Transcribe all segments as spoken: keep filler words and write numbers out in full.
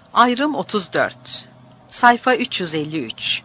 Ayrım otuz dört. Sayfa üç yüz elli üç.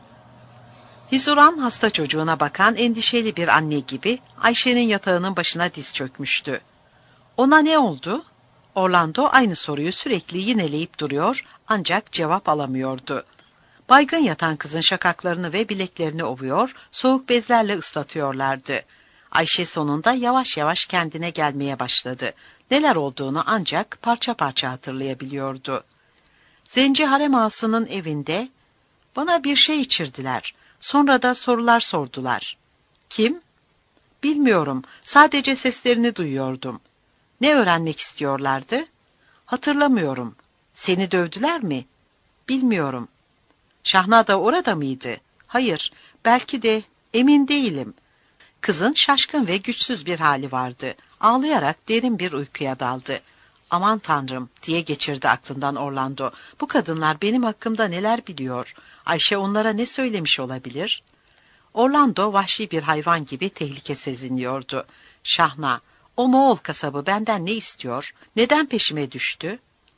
Hizuran hasta çocuğuna bakan endişeli bir anne gibi Ayşe'nin yatağının başına diz çökmüştü. Ona ne oldu? Orlando aynı soruyu sürekli yineleyip duruyor ancak cevap alamıyordu. Baygın yatan kızın şakaklarını ve bileklerini ovuyor, soğuk bezlerle ıslatıyorlardı. Ayşe sonunda yavaş yavaş kendine gelmeye başladı. Neler olduğunu ancak parça parça hatırlayabiliyordu. Zenci harem ağasının evinde bana bir şey içirdiler. Sonra da sorular sordular. Kim? Bilmiyorum. Sadece seslerini duyuyordum. Ne öğrenmek istiyorlardı? Hatırlamıyorum. Seni dövdüler mi? Bilmiyorum. Şahna da orada mıydı? Hayır. Belki de emin değilim. Kızın şaşkın ve güçsüz bir hali vardı. Ağlayarak derin bir uykuya daldı. Aman Tanrım diye geçirdi aklından Orlando. Bu kadınlar benim hakkımda neler biliyor? Ayşe onlara ne söylemiş olabilir? Orlando vahşi bir hayvan gibi tehlike seziniyordu. Şahna, o Moğol kasabı benden ne istiyor? Neden peşime düştü?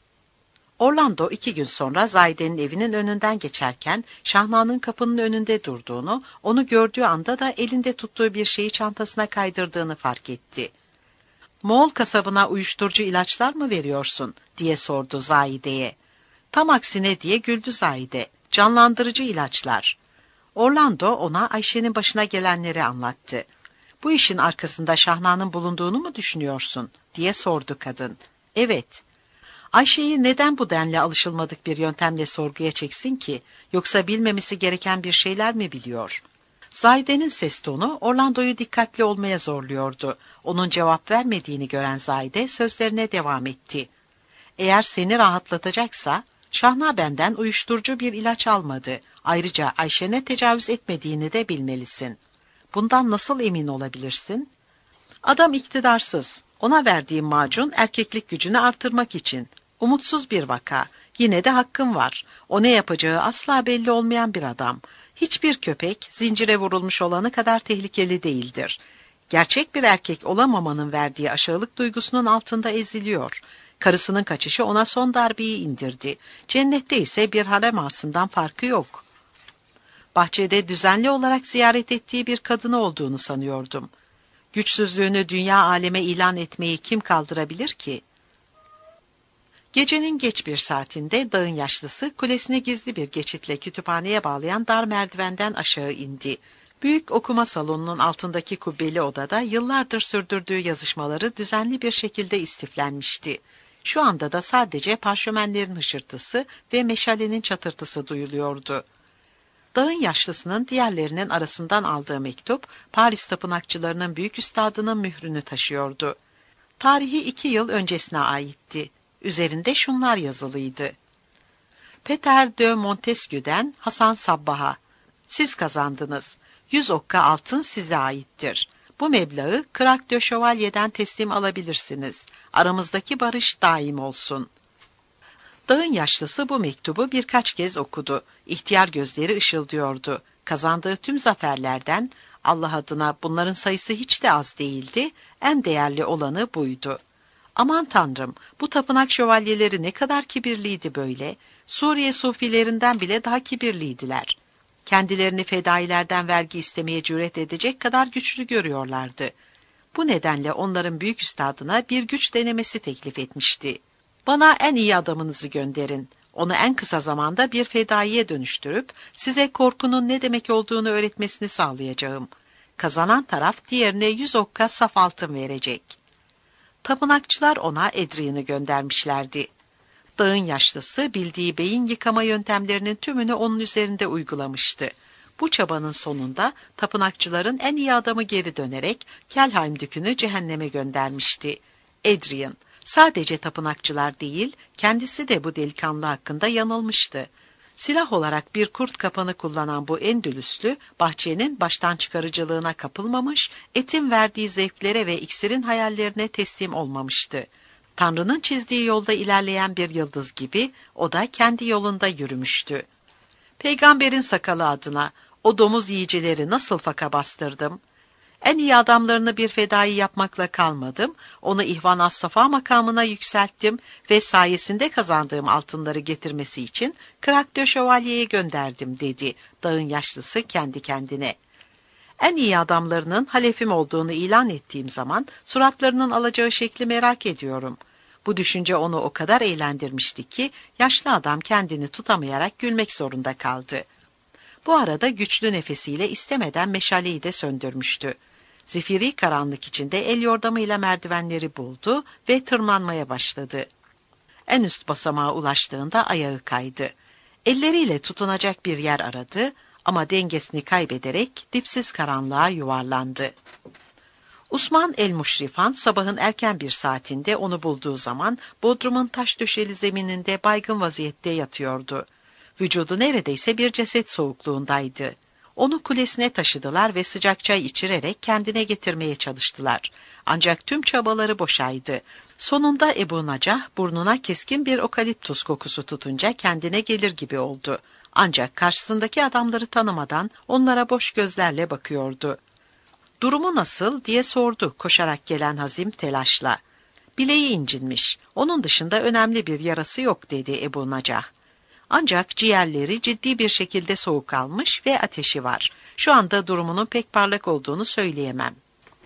Orlando iki gün sonra Zahide'nin evinin önünden geçerken Şahna'nın kapının önünde durduğunu, onu gördüğü anda da elinde tuttuğu bir şeyi çantasına kaydırdığını fark etti. Moğol kasabına uyuşturucu ilaçlar mı veriyorsun diye sordu Zahide'ye. Tam aksine diye güldü Zahide. Canlandırıcı ilaçlar. Orlando ona Ayşe'nin başına gelenleri anlattı. Bu işin arkasında Şahna'nın bulunduğunu mu düşünüyorsun diye sordu kadın. Evet. Ayşe'yi neden bu denli alışılmadık bir yöntemle sorguya çeksin ki? Yoksa bilmemesi gereken bir şeyler mi biliyor? Zahide'nin ses tonu Orlando'yu dikkatli olmaya zorluyordu. Onun cevap vermediğini gören Zahide sözlerine devam etti. Eğer seni rahatlatacaksa, Şahna benden uyuşturucu bir ilaç almadı. Ayrıca Ayşe'ne tecavüz etmediğini de bilmelisin. Bundan nasıl emin olabilirsin? Adam iktidarsız. Ona verdiğim macun erkeklik gücünü artırmak için. Umutsuz bir vaka. Yine de hakkım var. O ne yapacağı asla belli olmayan bir adam. Hiçbir köpek zincire vurulmuş olanı kadar tehlikeli değildir. Gerçek bir erkek olamamanın verdiği aşağılık duygusunun altında eziliyor. Karısının kaçışı ona son darbeyi indirdi. Cennette ise bir harem ağasından farkı yok. Bahçede düzenli olarak ziyaret ettiği bir kadını olduğunu sanıyordum. Güçsüzlüğünü dünya aleme ilan etmeyi kim kaldırabilir ki? Gecenin geç bir saatinde dağın yaşlısı kulesine gizli bir geçitle kütüphaneye bağlayan dar merdivenden aşağı indi. Büyük okuma salonunun altındaki kubbeli odada yıllardır sürdürdüğü yazışmaları düzenli bir şekilde istiflenmişti. Şu anda da sadece parşömenlerin hışırtısı ve meşalenin çatırtısı duyuluyordu. Dağın yaşlısının diğerlerinin arasından aldığı mektup, Paris tapınakçılarının büyük üstadının mührünü taşıyordu. Tarihi iki yıl öncesine aitti. Üzerinde şunlar yazılıydı. Peter de Montesquieu'den Hasan Sabbah'a. Siz kazandınız. Yüz okka altın size aittir. Bu meblağı Krak de Şövalye'den teslim alabilirsiniz. Aramızdaki barış daim olsun. Dağın yaşlısı bu mektubu birkaç kez okudu. İhtiyar gözleri ışıldıyordu. Kazandığı tüm zaferlerden, Allah adına bunların sayısı hiç de az değildi, en değerli olanı buydu. Aman Tanrım, bu tapınak şövalyeleri ne kadar kibirliydi böyle. Suriye sufilerinden bile daha kibirliydiler. Kendilerini fedailerden vergi istemeye cüret edecek kadar güçlü görüyorlardı. Bu nedenle onların büyük üstadına bir güç denemesi teklif etmişti. Bana en iyi adamınızı gönderin. Onu en kısa zamanda bir fedaiye dönüştürüp size korkunun ne demek olduğunu öğretmesini sağlayacağım. Kazanan taraf diğerine yüz okka saf altın verecek. Tapınakçılar ona Adrian'ı göndermişlerdi. Dağın yaşlısı bildiği beyin yıkama yöntemlerinin tümünü onun üzerinde uygulamıştı. Bu çabanın sonunda tapınakçıların en iyi adamı geri dönerek Kelheim dükünü cehenneme göndermişti. Adrian, sadece tapınakçılar değil, kendisi de bu delikanlı hakkında yanılmıştı. Silah olarak bir kurt kapanı kullanan bu Endülüslü, bahçenin baştan çıkarıcılığına kapılmamış, etin verdiği zevklere ve iksirin hayallerine teslim olmamıştı. Tanrı'nın çizdiği yolda ilerleyen bir yıldız gibi, o da kendi yolunda yürümüştü. Peygamberin sakalı adına, o domuz yiyicileri nasıl faka bastırdım? En iyi adamlarını bir fedai yapmakla kalmadım, onu İhvan as-Safa makamına yükselttim ve sayesinde kazandığım altınları getirmesi için Krak de Şövalye'ye gönderdim dedi dağın yaşlısı kendi kendine. En iyi adamlarının halefim olduğunu ilan ettiğim zaman suratlarının alacağı şekli merak ediyorum. Bu düşünce onu o kadar eğlendirmişti ki yaşlı adam kendini tutamayarak gülmek zorunda kaldı. Bu arada güçlü nefesiyle istemeden meşaleyi de söndürmüştü. Zifiri karanlık içinde el yordamıyla merdivenleri buldu ve tırmanmaya başladı. En üst basamağa ulaştığında ayağı kaydı. Elleriyle tutunacak bir yer aradı ama dengesini kaybederek dipsiz karanlığa yuvarlandı. Osman el-Muşrifan sabahın erken bir saatinde onu bulduğu zaman bodrumun taş döşeli zemininde baygın vaziyette yatıyordu. Vücudu neredeyse bir ceset soğukluğundaydı. Onu kulesine taşıdılar ve sıcak çay içirerek kendine getirmeye çalıştılar. Ancak tüm çabaları boşaydı. Sonunda Ebu Nacah burnuna keskin bir okaliptus kokusu tutunca kendine gelir gibi oldu. Ancak karşısındaki adamları tanımadan onlara boş gözlerle bakıyordu. "Durumu nasıl?" diye sordu koşarak gelen Hazim telaşla. "Bileği incinmiş. Onun dışında önemli bir yarası yok," dedi Ebu Nacah. "Ancak ciğerleri ciddi bir şekilde soğuk almış ve ateşi var. Şu anda durumunun pek parlak olduğunu söyleyemem."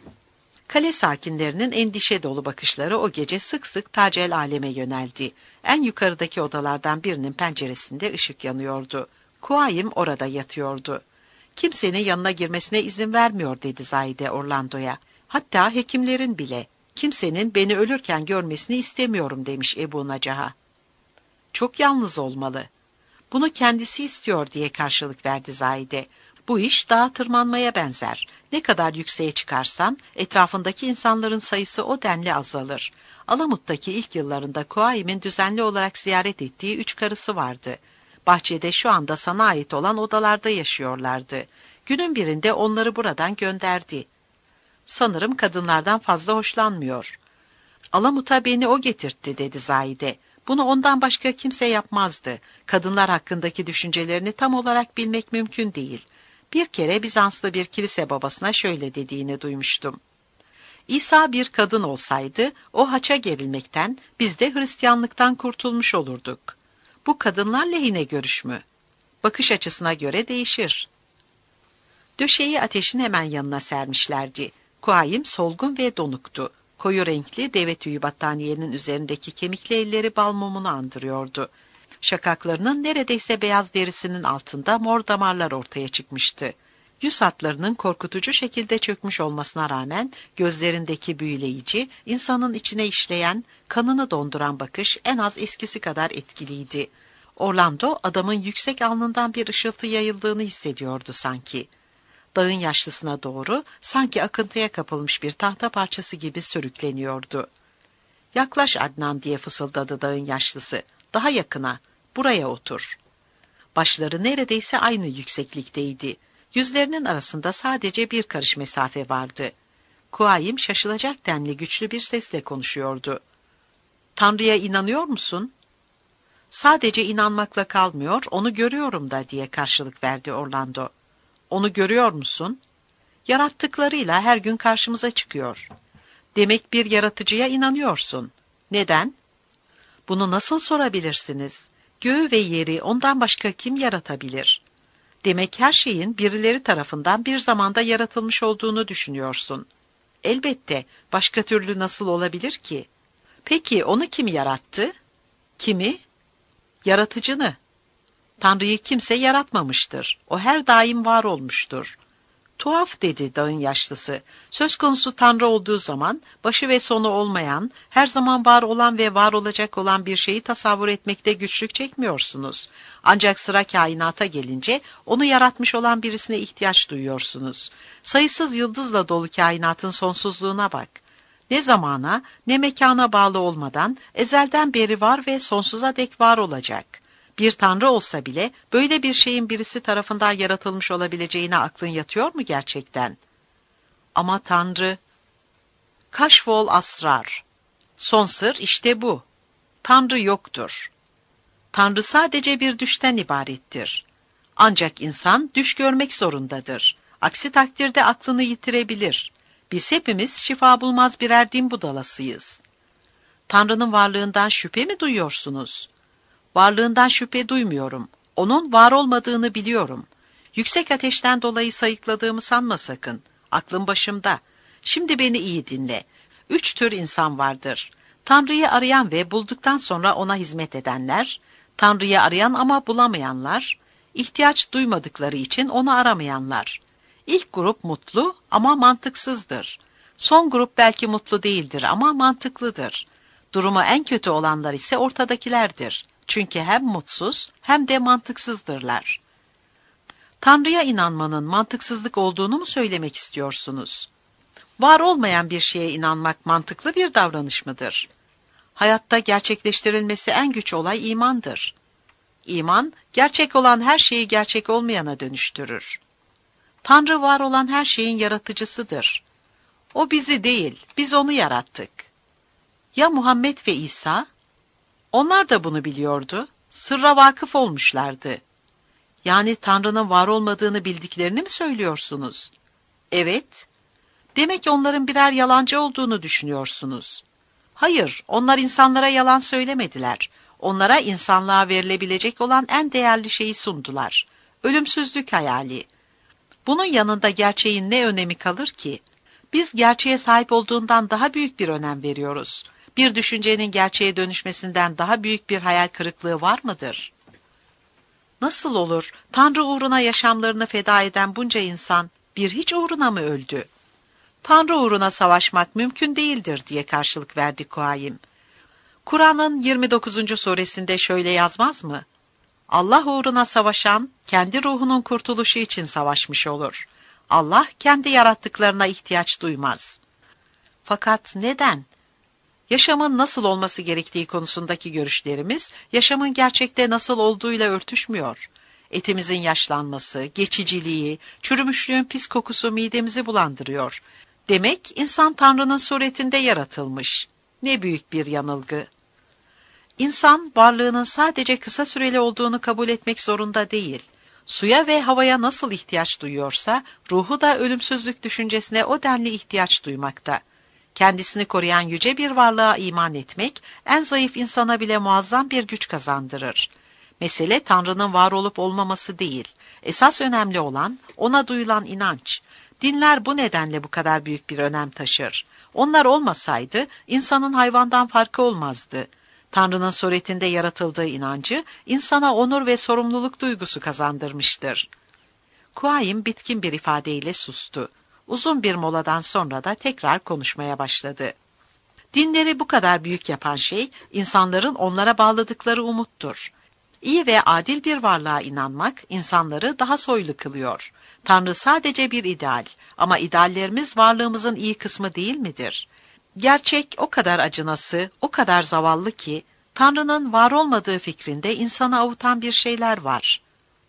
Kale sakinlerinin endişe dolu bakışları o gece sık sık Tacel Alem'e yöneldi. En yukarıdaki odalardan birinin penceresinde ışık yanıyordu. Kuayim orada yatıyordu. "Kimsenin yanına girmesine izin vermiyor," dedi Zahide Orlando'ya. "Hatta hekimlerin bile. Kimsenin beni ölürken görmesini istemiyorum," demiş Ebu Nacah'a. "Çok yalnız olmalı." "Bunu kendisi istiyor," diye karşılık verdi Zahide. "Bu iş dağa tırmanmaya benzer. Ne kadar yükseğe çıkarsan etrafındaki insanların sayısı o denli azalır. Alamut'taki ilk yıllarında Kuayim'in düzenli olarak ziyaret ettiği üç karısı vardı. Bahçede şu anda sana ait olan odalarda yaşıyorlardı. Günün birinde onları buradan gönderdi. Sanırım kadınlardan fazla hoşlanmıyor." "Alamut'a beni o getirtti," dedi Zahide. "Bunu ondan başka kimse yapmazdı. Kadınlar hakkındaki düşüncelerini tam olarak bilmek mümkün değil. Bir kere Bizanslı bir kilise babasına şöyle dediğini duymuştum. İsa bir kadın olsaydı o haça gerilmekten, biz de Hristiyanlıktan kurtulmuş olurduk. Bu kadınlar lehine görüş mü? Bakış açısına göre değişir." Döşeği ateşin hemen yanına sermişlerdi. Kuayim solgun ve donuktu. Koyu renkli deve tüyü battaniyenin üzerindeki kemikli elleri bal mumunu andırıyordu. Şakaklarının neredeyse beyaz derisinin altında mor damarlar ortaya çıkmıştı. Yüz hatlarının korkutucu şekilde çökmüş olmasına rağmen gözlerindeki büyüleyici, insanın içine işleyen, kanını donduran bakış en az eskisi kadar etkiliydi. Orlando adamın yüksek alnından bir ışıltı yayıldığını hissediyordu sanki. Dağın yaşlısına doğru sanki akıntıya kapılmış bir tahta parçası gibi sürükleniyordu. "Yaklaş Adnan," diye fısıldadı dağın yaşlısı. "Daha yakına, buraya otur." Başları neredeyse aynı yükseklikteydi. Yüzlerinin arasında sadece bir karış mesafe vardı. Kuayim şaşılacak denli güçlü bir sesle konuşuyordu. "Tanrı'ya inanıyor musun?" "Sadece inanmakla kalmıyor, onu görüyorum da," diye karşılık verdi Orlando. "Onu görüyor musun?" "Yarattıklarıyla her gün karşımıza çıkıyor." "Demek bir yaratıcıya inanıyorsun. Neden?" "Bunu nasıl sorabilirsiniz? Göğü ve yeri ondan başka kim yaratabilir?" "Demek her şeyin birileri tarafından bir zamanda yaratılmış olduğunu düşünüyorsun." "Elbette, başka türlü nasıl olabilir ki?" "Peki onu kim yarattı?" "Kimi?" "Yaratıcını." "Tanrı'yı kimse yaratmamıştır. O her daim var olmuştur." "Tuhaf," dedi dağın yaşlısı. "Söz konusu Tanrı olduğu zaman başı ve sonu olmayan, her zaman var olan ve var olacak olan bir şeyi tasavvur etmekte güçlük çekmiyorsunuz. Ancak sıra kainata gelince onu yaratmış olan birisine ihtiyaç duyuyorsunuz. Sayısız yıldızla dolu kainatın sonsuzluğuna bak. Ne zamana ne mekana bağlı olmadan ezelden beri var ve sonsuza dek var olacak. Bir tanrı olsa bile böyle bir şeyin birisi tarafından yaratılmış olabileceğine aklın yatıyor mu gerçekten?" "Ama Tanrı..." "Kaşfol asrar. Son sır işte bu. Tanrı yoktur. Tanrı sadece bir düşten ibarettir. Ancak insan düş görmek zorundadır. Aksi takdirde aklını yitirebilir. Biz hepimiz şifa bulmaz birer din budalasıyız. Tanrı'nın varlığından şüphe mi duyuyorsunuz? Varlığından şüphe duymuyorum. Onun var olmadığını biliyorum. Yüksek ateşten dolayı sayıkladığımı sanma sakın. Aklım başımda. Şimdi beni iyi dinle. Üç tür insan vardır. Tanrı'yı arayan ve bulduktan sonra ona hizmet edenler, Tanrı'yı arayan ama bulamayanlar, ihtiyaç duymadıkları için onu aramayanlar. İlk grup mutlu ama mantıksızdır. Son grup belki mutlu değildir ama mantıklıdır. Durumu en kötü olanlar ise ortadakilerdir. Çünkü hem mutsuz hem de mantıksızdırlar. Tanrı'ya inanmanın mantıksızlık olduğunu mu söylemek istiyorsunuz? Var olmayan bir şeye inanmak mantıklı bir davranış mıdır? Hayatta gerçekleştirilmesi en güç olay imandır. İman, gerçek olan her şeyi gerçek olmayana dönüştürür. Tanrı var olan her şeyin yaratıcısıdır. O bizi değil, biz onu yarattık. Ya Muhammed ve İsa? Onlar da bunu biliyordu, sırra vakıf olmuşlardı. Yani Tanrı'nın var olmadığını bildiklerini mi söylüyorsunuz? Evet. Demek onların birer yalancı olduğunu düşünüyorsunuz. Hayır, onlar insanlara yalan söylemediler. Onlara insanlığa verilebilecek olan en değerli şeyi sundular. Ölümsüzlük hayali. Bunun yanında gerçeğin ne önemi kalır ki? Biz gerçeğe sahip olduğundan daha büyük bir önem veriyoruz. Bir düşüncenin gerçeğe dönüşmesinden daha büyük bir hayal kırıklığı var mıdır? Nasıl olur, Tanrı uğruna yaşamlarını feda eden bunca insan bir hiç uğruna mı öldü? Tanrı uğruna savaşmak mümkün değildir diye karşılık verdi Kuayim. Kur'an'ın yirmi dokuzuncu suresinde şöyle yazmaz mı? Allah uğruna savaşan, kendi ruhunun kurtuluşu için savaşmış olur. Allah kendi yarattıklarına ihtiyaç duymaz. Fakat neden? Yaşamın nasıl olması gerektiği konusundaki görüşlerimiz, yaşamın gerçekte nasıl olduğuyla örtüşmüyor. Etimizin yaşlanması, geçiciliği, çürümüşlüğün pis kokusu midemizi bulandırıyor. Demek insan Tanrı'nın suretinde yaratılmış. Ne büyük bir yanılgı. İnsan varlığının sadece kısa süreli olduğunu kabul etmek zorunda değil. Suya ve havaya nasıl ihtiyaç duyuyorsa, ruhu da ölümsüzlük düşüncesine o denli ihtiyaç duymakta. Kendisini koruyan yüce bir varlığa iman etmek, en zayıf insana bile muazzam bir güç kazandırır. Mesele Tanrı'nın var olup olmaması değil. Esas önemli olan, ona duyulan inanç. Dinler bu nedenle bu kadar büyük bir önem taşır. Onlar olmasaydı, insanın hayvandan farkı olmazdı. Tanrı'nın suretinde yaratıldığı inancı, insana onur ve sorumluluk duygusu kazandırmıştır. Kuayim bitkin bir ifadeyle sustu. Uzun bir moladan sonra da tekrar konuşmaya başladı. Dinleri bu kadar büyük yapan şey, insanların onlara bağladıkları umuttur. İyi ve adil bir varlığa inanmak, insanları daha soylu kılıyor. Tanrı sadece bir ideal ama ideallerimiz varlığımızın iyi kısmı değil midir? Gerçek o kadar acınası, o kadar zavallı ki, Tanrı'nın var olmadığı fikrinde insanı avutan bir şeyler var.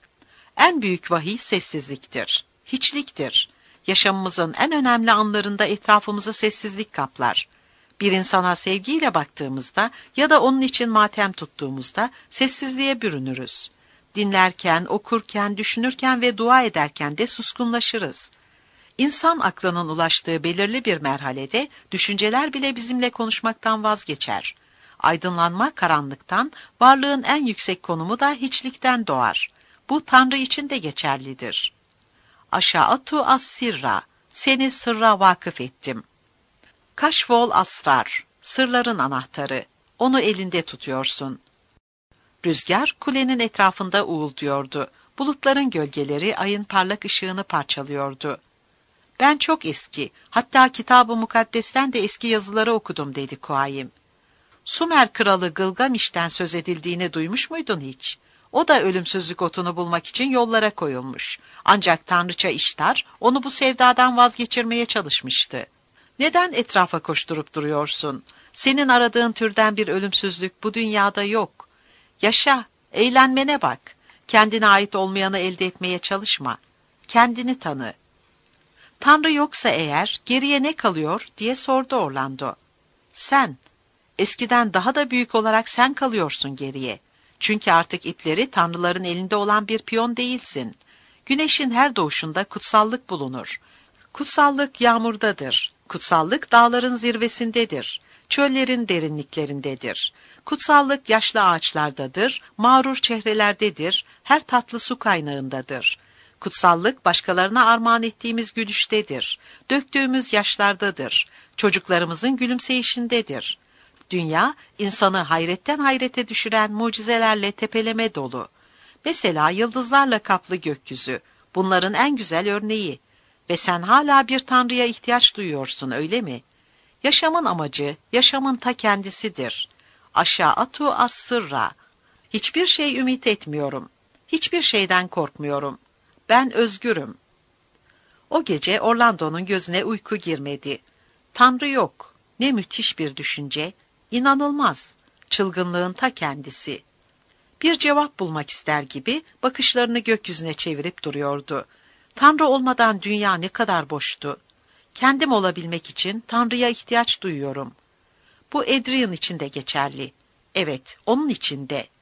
En büyük vahiy sessizliktir, hiçliktir. Yaşamımızın en önemli anlarında etrafımızı sessizlik kaplar. Bir insana sevgiyle baktığımızda ya da onun için matem tuttuğumuzda sessizliğe bürünürüz. Dinlerken, okurken, düşünürken ve dua ederken de suskunlaşırız. İnsan aklının ulaştığı belirli bir merhalede düşünceler bile bizimle konuşmaktan vazgeçer. Aydınlanma karanlıktan, varlığın en yüksek konumu da hiçlikten doğar. Bu Tanrı için de geçerlidir. Aşağıtu as-sirra, seni sırra vakıf ettim. Kaşfol asrar, sırların anahtarı, onu elinde tutuyorsun. Rüzgar kulenin etrafında uğulduyordu. Bulutların gölgeleri ayın parlak ışığını parçalıyordu. Ben çok eski, hatta Kitab-ı Mukaddes'ten de eski yazıları okudum dedi Kuayim. Sumer kralı Gılgamiş'ten söz edildiğini duymuş muydun hiç? O da ölümsüzlük otunu bulmak için yollara koyulmuş. Ancak tanrıça İştar onu bu sevdadan vazgeçirmeye çalışmıştı. Neden etrafa koşturup duruyorsun? Senin aradığın türden bir ölümsüzlük bu dünyada yok. Yaşa, eğlenmene bak. Kendine ait olmayanı elde etmeye çalışma. Kendini tanı. Tanrı yoksa eğer geriye ne kalıyor diye sordu Orlando. Sen, eskiden daha da büyük olarak sen kalıyorsun geriye. Çünkü artık ipleri tanrıların elinde olan bir piyon değilsin. Güneşin her doğuşunda kutsallık bulunur. Kutsallık yağmurdadır. Kutsallık dağların zirvesindedir. Çöllerin derinliklerindedir. Kutsallık yaşlı ağaçlardadır, mağrur çehrelerdedir, her tatlı su kaynağındadır. Kutsallık başkalarına armağan ettiğimiz gülüştedir. Döktüğümüz yaşlardadır. Çocuklarımızın gülümseyişindedir. Dünya, insanı hayretten hayrete düşüren mucizelerle tepeleme dolu. Mesela yıldızlarla kaplı gökyüzü, bunların en güzel örneği. Ve sen hala bir tanrıya ihtiyaç duyuyorsun, öyle mi? Yaşamın amacı, yaşamın ta kendisidir. Aşağıtu as-sırra. Hiçbir şey ümit etmiyorum. Hiçbir şeyden korkmuyorum. Ben özgürüm. O gece Orlando'nun gözüne uyku girmedi. Tanrı yok. Ne müthiş bir düşünce. İnanılmaz. Çılgınlığın ta kendisi. Bir cevap bulmak ister gibi bakışlarını gökyüzüne çevirip duruyordu. Tanrı olmadan dünya ne kadar boştu. Kendim olabilmek için Tanrı'ya ihtiyaç duyuyorum. Bu Adrian için de geçerli. Evet, onun için de.